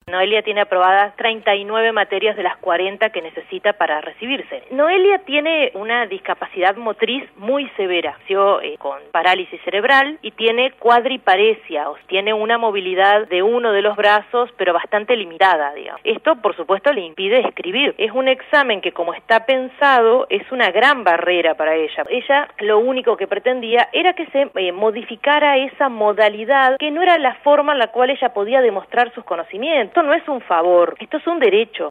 Noelia tiene aprobadas 39 materias de las 40 que necesita para recibirse. Noelia tiene una discapacidad motriz muy severa, nació con parálisis cerebral y tiene cuadriparesia, o sea, tiene una movilidad de uno de los brazos, pero bastante limitada, digamos. Esto, por supuesto, le impide escribir. Es un examen que, como está pensado, es una gran barrera para ella. Ella lo único que pretendía era que se modificara esa modalidad, que no era la forma en la cual ella podía demostrar sus conocimientos. Esto no es un favor, esto es un derecho.